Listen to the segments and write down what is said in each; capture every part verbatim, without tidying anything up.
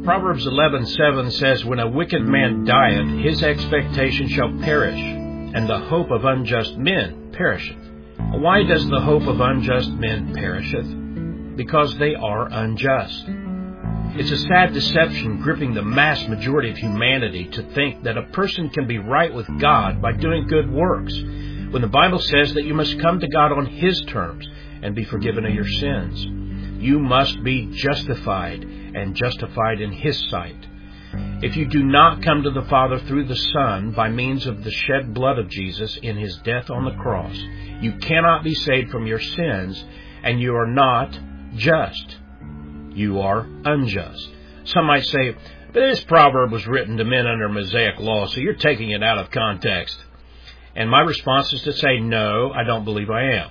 Proverbs eleven seven says, "When a wicked man dieth, his expectation shall perish, and the hope of unjust men perisheth." Why does the hope of unjust men perisheth? Because they are unjust. It's a sad deception gripping the mass majority of humanity to think that a person can be right with God by doing good works, when the Bible says that you must come to God on His terms and be forgiven of your sins. You must be justified, and justified in His sight. If you do not come to the Father through the Son by means of the shed blood of Jesus in His death on the cross, you cannot be saved from your sins, and you are not just. You are unjust. Some might say, but this proverb was written to men under Mosaic law, so you're taking it out of context. And my response is to say, no, I don't believe I am.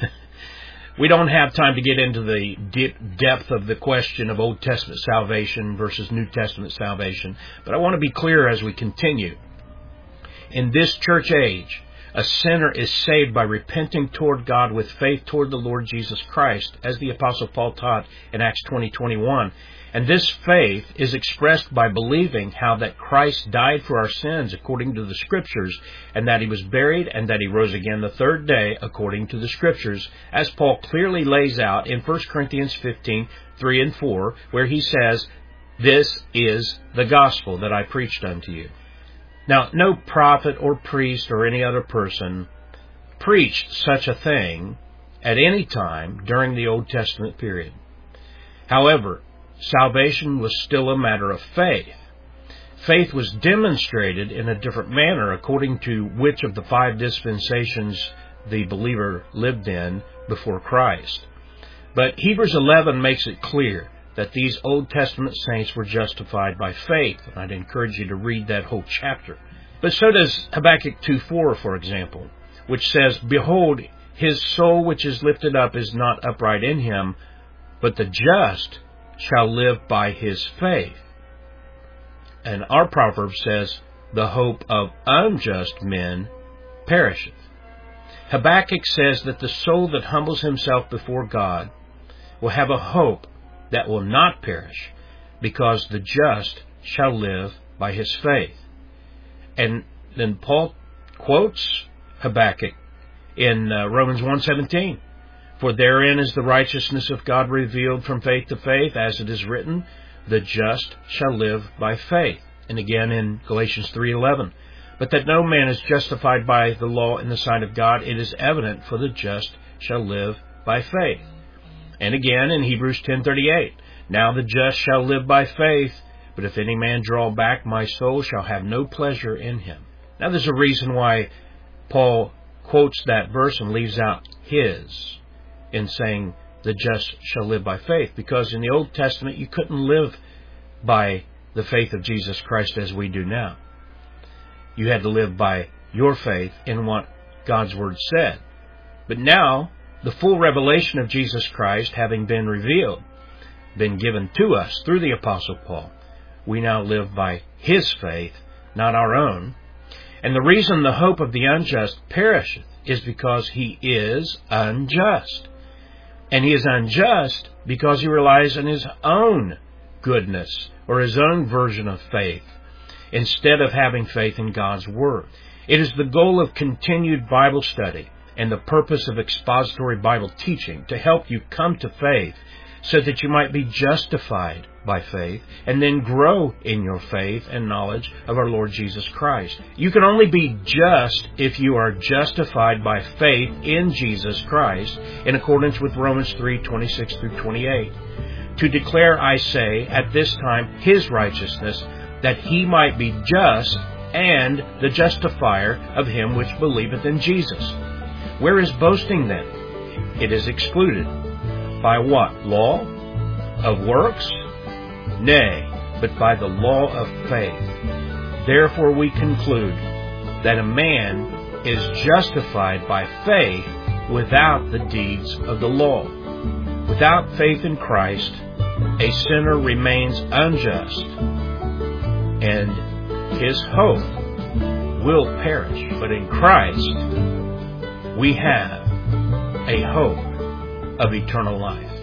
We don't have time to get into the deep depth of the question of Old Testament salvation versus New Testament salvation, but I want to be clear as we continue. In this church age, a sinner is saved by repenting toward God with faith toward the Lord Jesus Christ, as the Apostle Paul taught in Acts twenty twenty-one. And this faith is expressed by believing how that Christ died for our sins according to the Scriptures, and that He was buried, and that He rose again the third day according to the Scriptures, as Paul clearly lays out in First Corinthians fifteen, three and four, where he says, "This is the gospel that I preached unto you." Now, no prophet or priest or any other person preached such a thing at any time during the Old Testament period. However, salvation was still a matter of faith. Faith was demonstrated in a different manner according to which of the five dispensations the believer lived in before Christ. But Hebrews eleven makes it clear that these Old Testament saints were justified by faith. And I'd encourage you to read that whole chapter. But so does Habakkuk two four, for example, which says, "Behold, his soul which is lifted up is not upright in him, but the just shall live by his faith." And our proverb says, "The hope of unjust men perisheth." Habakkuk says that the soul that humbles himself before God will have a hope that will not perish, because the just shall live by his faith. And then Paul quotes Habakkuk in uh, Romans one seventeen. "For therein is the righteousness of God revealed from faith to faith, as it is written, the just shall live by faith." And again in Galatians three eleven. "But that no man is justified by the law in the sight of God, it is evident, for the just shall live by faith." And again in Hebrews ten thirty-eight. "Now the just shall live by faith, but if any man draw back, my soul shall have no pleasure in him." Now there's a reason why Paul quotes that verse and leaves out his in saying the just shall live by faith, because in the Old Testament you couldn't live by the faith of Jesus Christ as we do now. You had to live by your faith in what God's Word said. But now, the full revelation of Jesus Christ having been revealed, been given to us through the Apostle Paul, we now live by His faith, not our own. And the reason the hope of the unjust perisheth is because he is unjust. And he is unjust because he relies on his own goodness or his own version of faith instead of having faith in God's Word. It is the goal of continued Bible study and the purpose of expository Bible teaching to help you come to faith so that you might be justified by faith and then grow in your faith and knowledge of our Lord Jesus Christ. You can only be just if you are justified by faith in Jesus Christ in accordance with Romans three twenty-six through twenty-eight. To declare, I say, at this time His righteousness, that He might be just and the justifier of him which believeth in Jesus. Where is boasting then? It is excluded. By what? Law? Of works? Nay, but by the law of faith. Therefore we conclude that a man is justified by faith without the deeds of the law. Without faith in Christ, a sinner remains unjust, and his hope will perish. But in Christ, we have a hope of eternal life.